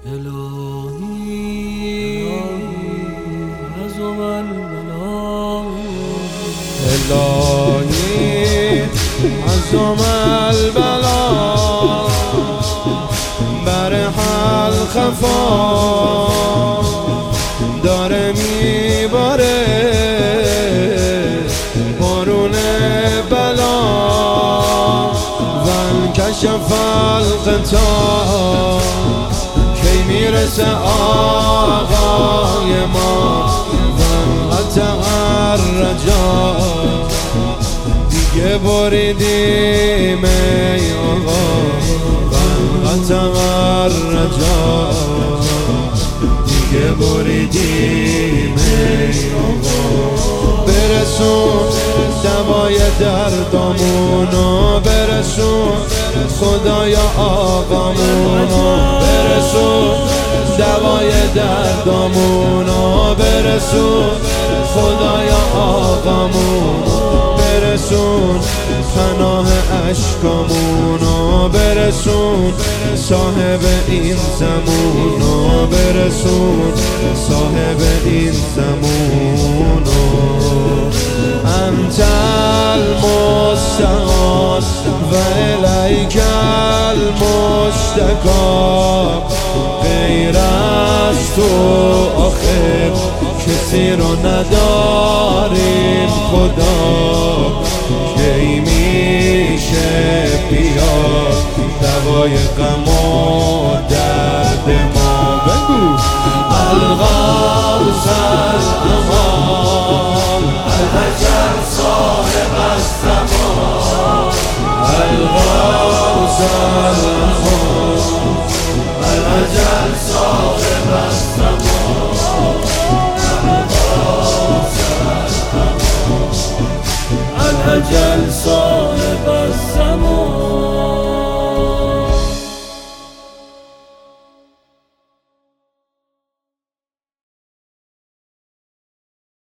الهی عظم البلا الهی عظم البلا بر حل خفا داره میباره بارون بلا کشف القطاع کی میرسه آقای ما قطع الرجا دیگه بریدیم ای آقا قطع الرجا دیگه بریدیم ای آقا برسون دوای دردامونو برسون خدایا آقامونو برسون دوای دردامونو برسون خدایا آقامونو برسون پناه اشکامونو برسون صاحب این زمونو برسون صاحب این زمونو انت المستعان و الیک المشتکا غیر از تو آخر کسی رو نداریم خدا کی میشه بیاد دوای غم و درد ما بگو الغوث الامان الحجر صاحب الزمان الغوث الامان الحجر صاحب الزمان الأجل صاحب الزمان